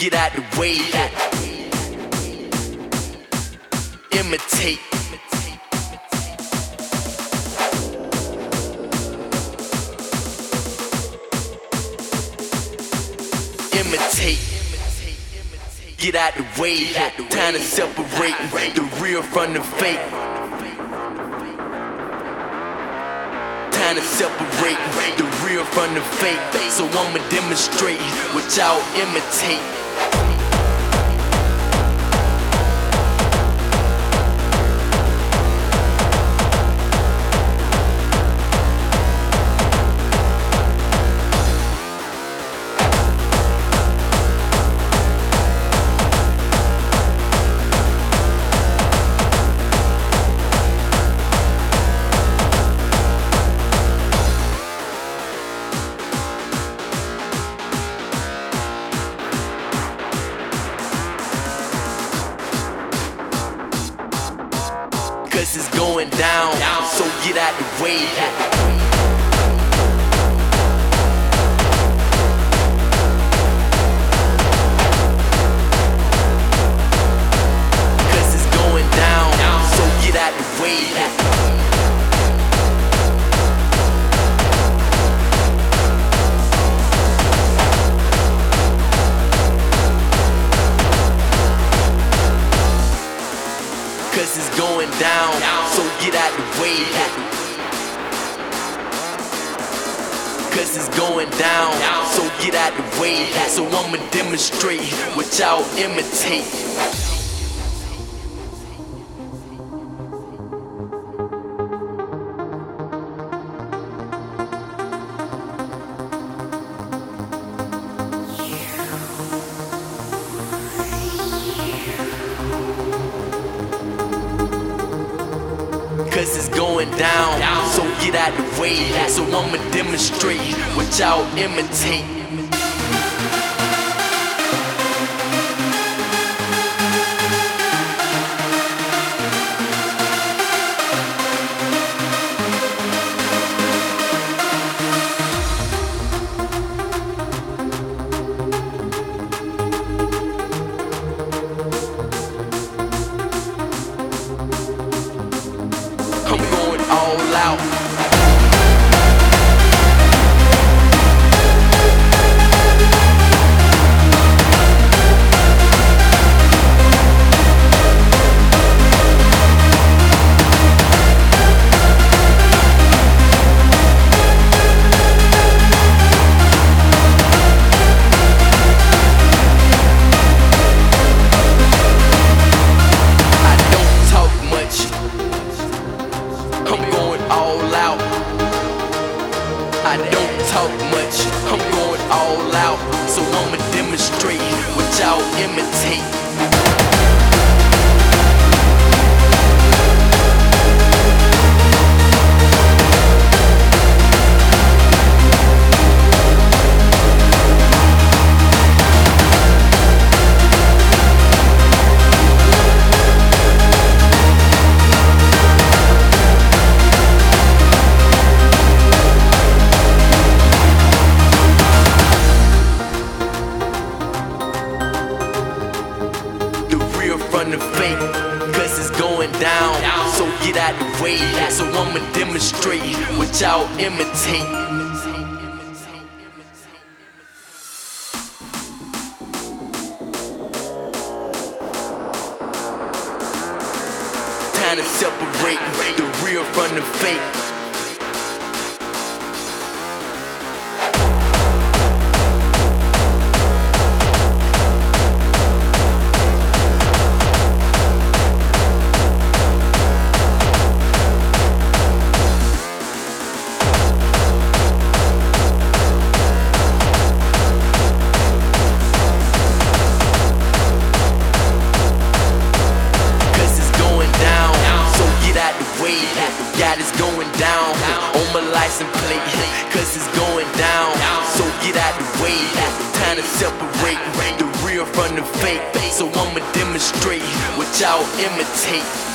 get out the way. Imitate. Imitate. Get out the way. Time to separate the real from the fake. Time to separate the real from the fake. So I'ma demonstrate what y'all imitate. Cause it's going down, so get out the way. Cause it's going down, so get out the way. Cause it's going down, so get out the way. Cause it's going down, so get out the way. So I'ma demonstrate what y'all imitate. Cause it's going down, so get out the way. So I'ma demonstrate what y'all imitate. I'm going all out. I don't talk much, I'm going all out. So I'ma demonstrate what y'all imitate. From the fake, cause it's going down, so get out the way. So I'ma demonstrate what y'all imitate. Time to separate the real from the fake. God is going down on my license plate, cause it's going down, so get out the way. Time to separate the real from the fake. So I'ma demonstrate what y'all imitate.